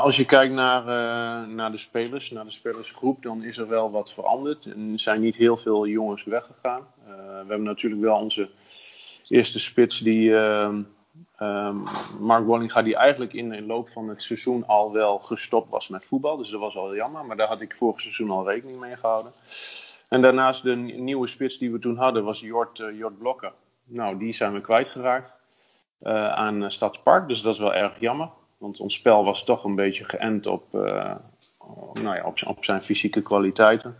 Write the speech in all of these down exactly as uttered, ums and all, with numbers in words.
Als je kijkt naar, uh, naar de spelers, naar de spelersgroep, dan is er wel wat veranderd. Er zijn niet heel veel jongens weggegaan. Uh, we hebben natuurlijk wel onze eerste spits, die uh, um, Mark Wollinga, die eigenlijk in de loop van het seizoen al wel gestopt was met voetbal. Dus dat was al jammer, maar daar had ik vorig seizoen al rekening mee gehouden. En daarnaast de nieuwe spits die we toen hadden was Jort, uh, Jort Blokker. Nou, die zijn we kwijtgeraakt uh, aan uh, Stadspark, dus dat is wel erg jammer. Want ons spel was toch een beetje geënt op, uh, nou ja, op, op zijn fysieke kwaliteiten.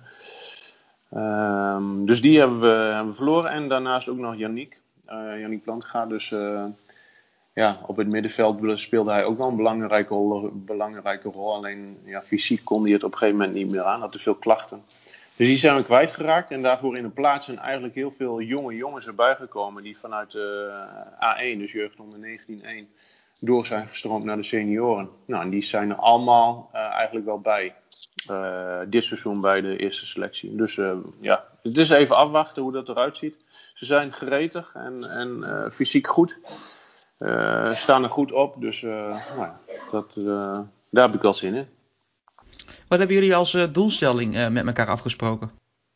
Um, dus die hebben we, hebben we verloren. En daarnaast ook nog Yannick. Uh, Yannick Plantga. Dus uh, ja, op het middenveld speelde hij ook wel een belangrijke rol. Belangrijke rol. Alleen ja, fysiek kon hij het op een gegeven moment niet meer aan. Had te veel klachten. Dus die zijn we kwijtgeraakt. En daarvoor in de plaats zijn eigenlijk heel veel jonge jongens erbij gekomen. Die vanuit de A één, dus jeugd onder negentien één, door zijn gestroomd naar de senioren. Nou, en die zijn er allemaal uh, eigenlijk wel bij. Uh, dit seizoen bij de eerste selectie. Dus uh, ja, het is even afwachten hoe dat eruit ziet. Ze zijn gretig en, en uh, fysiek goed. Uh, staan er goed op. Dus uh, nou ja, dat, uh, daar heb ik wel zin in. Wat hebben jullie als uh, doelstelling uh, met elkaar afgesproken?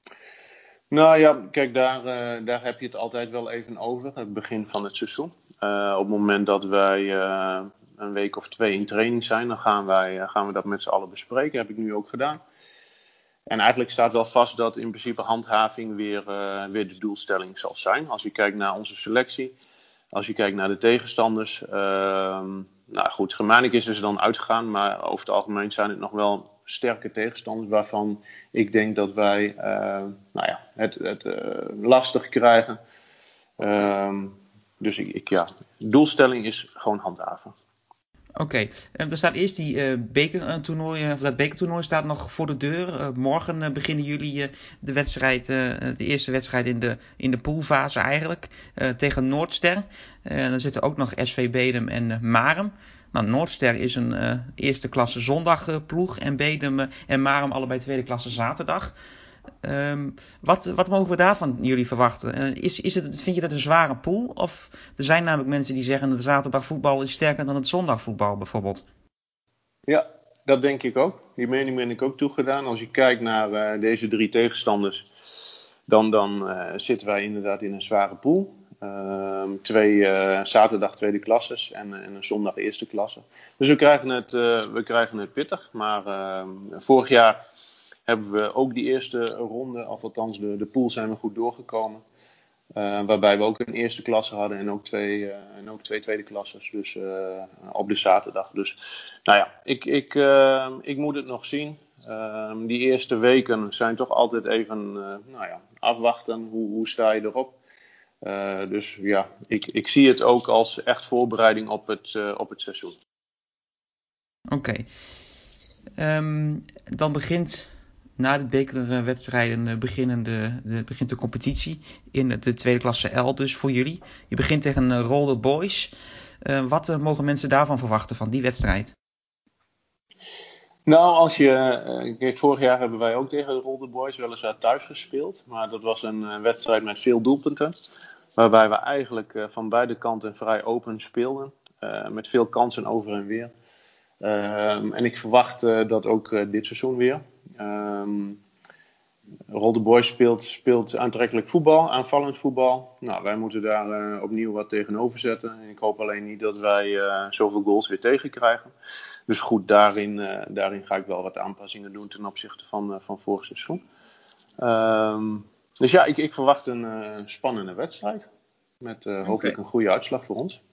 Nou ja, kijk, daar, uh, daar heb je het altijd wel even over. Het begin van het seizoen. Uh, op het moment dat wij uh, een week of twee in training zijn, dan gaan, wij, uh, gaan we dat met z'n allen bespreken. Dat heb ik nu ook gedaan. En eigenlijk staat wel vast dat in principe handhaving weer, uh, weer de doelstelling zal zijn. Als je kijkt naar onze selectie, als je kijkt naar de tegenstanders. Uh, nou goed, Germanik is er dan uitgegaan, maar over het algemeen zijn het nog wel sterke tegenstanders waarvan ik denk dat wij uh, nou ja, het, het uh, lastig krijgen. Uh, dus ik, ik, ja, de doelstelling is gewoon handhaven. Oké, okay. Er staat eerst die uh, bekertoernooi, of dat bekertoernooi staat nog voor de deur. Uh, morgen uh, beginnen jullie uh, de wedstrijd, uh, de eerste wedstrijd in de, in de poolfase eigenlijk, uh, tegen Noordster. Uh, dan zitten ook nog S V Bedum en uh, Marum. Nou, Noordster is een uh, eerste klasse zondag uh, ploeg en Bedum uh, en Marum allebei tweede klasse zaterdag. Um, wat, wat mogen we daarvan jullie verwachten? Uh, is, is het, vind je dat een zware pool? Of er zijn namelijk mensen die zeggen dat het zaterdagvoetbal is sterker dan het zondagvoetbal bijvoorbeeld. Ja, dat denk ik ook. Die mening ben ik ook toegedaan. Als je kijkt naar uh, deze drie tegenstanders, dan, dan uh, zitten wij inderdaad in een zware pool. Uh, twee uh, zaterdag tweede klasses en, en een zondag eerste klasse. Dus we krijgen het, uh, we krijgen het pittig. Maar uh, vorig jaar hebben we ook die eerste ronde, of althans de, de pool zijn we goed doorgekomen. Uh, waarbij we ook een eerste klasse hadden en ook twee, uh, en ook twee tweede klasses. Dus uh, op de zaterdag. Dus nou ja, ik, ik, uh, ik moet het nog zien. Uh, die eerste weken zijn toch altijd even uh, nou ja, afwachten. Hoe, hoe sta je erop? Uh, dus ja, ik, ik zie het ook als echt voorbereiding op het, uh, op het seizoen. Oké. Okay. Um, dan begint na de bekerwedstrijden beginnen de, de, begint de competitie in de tweede klasse L dus voor jullie. Je begint tegen uh, Rolde Boys. Uh, wat uh, mogen mensen daarvan verwachten van die wedstrijd? Nou, als je, uh, kijk, vorig jaar hebben wij ook tegen de Rolde Boys weliswaar thuis gespeeld. Maar dat was een uh, wedstrijd met veel doelpunten. Waarbij we eigenlijk uh, van beide kanten vrij open speelden. Uh, met veel kansen over en weer. Uh, en ik verwacht uh, dat ook uh, dit seizoen weer. Um, Rolde Boys speelt, speelt aantrekkelijk voetbal, aanvallend voetbal. Nou, wij moeten daar uh, opnieuw wat tegenover zetten. Ik hoop alleen niet dat wij uh, zoveel goals weer tegenkrijgen. Dus goed, daarin, uh, daarin ga ik wel wat aanpassingen doen ten opzichte van, uh, van vorig seizoen. Um, dus ja, ik, ik verwacht een uh, spannende wedstrijd. Met uh, hopelijk okay. een goede uitslag voor ons.